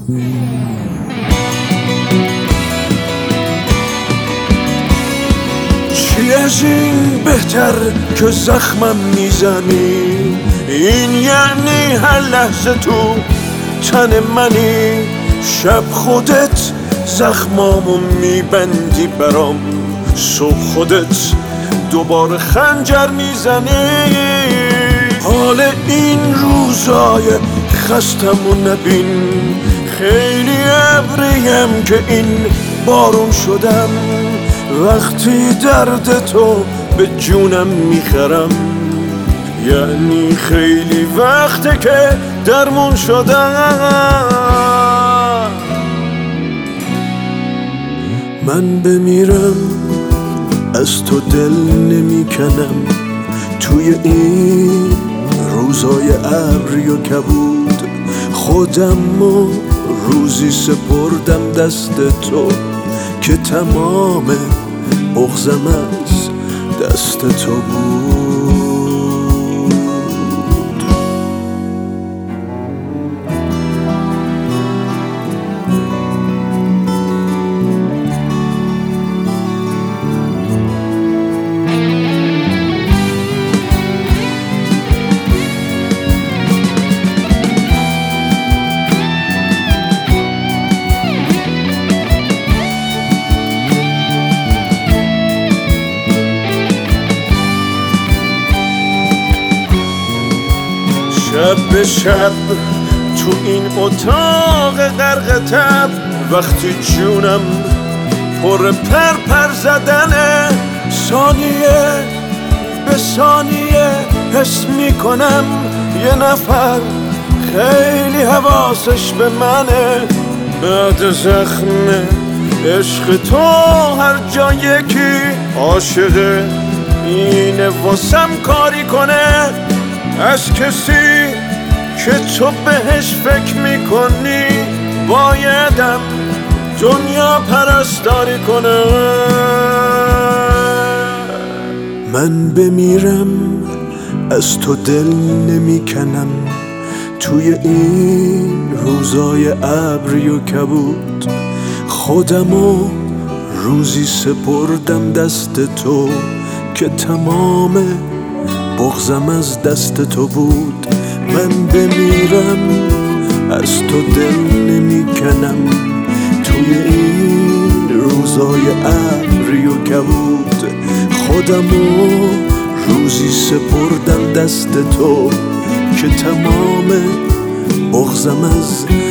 چی از این بهتر که زخمم میزنی؟ این یعنی هر لحظه تو تن منی، شب خودت زخمامو میبندی برام، صبح خودت دوباره خنجر میزنی. حال این روزای خستمو نبین، خیلی ابریم که این بارون شدم، وقتی درد تو به جونم میخرم، یعنی خیلی وقته که درمون شدم. من بمیرم از تو دل نمیکنم، توی این روزای ابری و کبود خودمو روزی سپردم دست تو که تمام بغضم از دست تو بود. شب به شب تو این اتاق غرق تب، وقتی جونم پر پر زدنه، ثانیه به ثانیه حس میکنم یه نفر خیلی حواسش به منه. بعد زخم عشق تو هر جا یکی عاشقه، اینه واسم کاری کنه از کسی که تو بهش فکر میکنی، بایدم دنیا پرستاری کنه. من بمیرم از تو دل نمیکنم، توی این روزای ابری و کبود خودمو روزی سپردم دست تو که تمام بغضم از دست تو بود. من بمیرم از تو دل نمیکنم، توی این روزای ابری و کبود خودمو روزی سپردم دست تو که تمام بغضم از